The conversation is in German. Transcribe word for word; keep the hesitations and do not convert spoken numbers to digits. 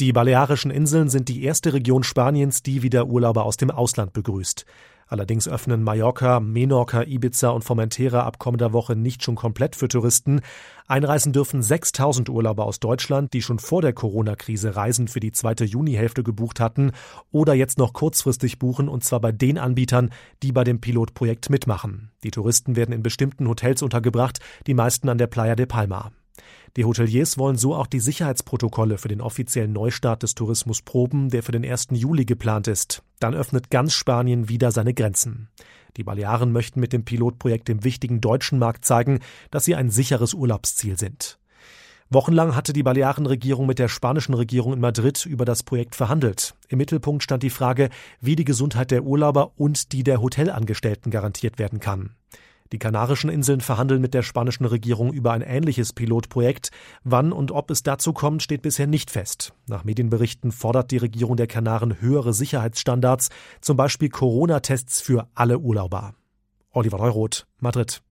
Die Balearischen Inseln sind die erste Region Spaniens, die wieder Urlauber aus dem Ausland begrüßt. Allerdings öffnen Mallorca, Menorca, Ibiza und Formentera ab kommender Woche nicht schon komplett für Touristen. Einreisen dürfen sechstausend Urlauber aus Deutschland, die schon vor der Corona-Krise Reisen für die zweite Junihälfte gebucht hatten oder jetzt noch kurzfristig buchen, und zwar bei den Anbietern, die bei dem Pilotprojekt mitmachen. Die Touristen werden in bestimmten Hotels untergebracht, die meisten an der Playa de Palma. Die Hoteliers wollen so auch die Sicherheitsprotokolle für den offiziellen Neustart des Tourismus proben, der für den ersten Juli geplant ist. Dann öffnet ganz Spanien wieder seine Grenzen. Die Balearen möchten mit dem Pilotprojekt dem wichtigen deutschen Markt zeigen, dass sie ein sicheres Urlaubsziel sind. Wochenlang hatte die Balearenregierung mit der spanischen Regierung in Madrid über das Projekt verhandelt. Im Mittelpunkt stand die Frage, wie die Gesundheit der Urlauber und die der Hotelangestellten garantiert werden kann. Die Kanarischen Inseln verhandeln mit der spanischen Regierung über ein ähnliches Pilotprojekt. Wann und ob es dazu kommt, steht bisher nicht fest. Nach Medienberichten fordert die Regierung der Kanaren höhere Sicherheitsstandards, zum Beispiel Corona-Tests für alle Urlauber. Oliver Neuroth, Madrid.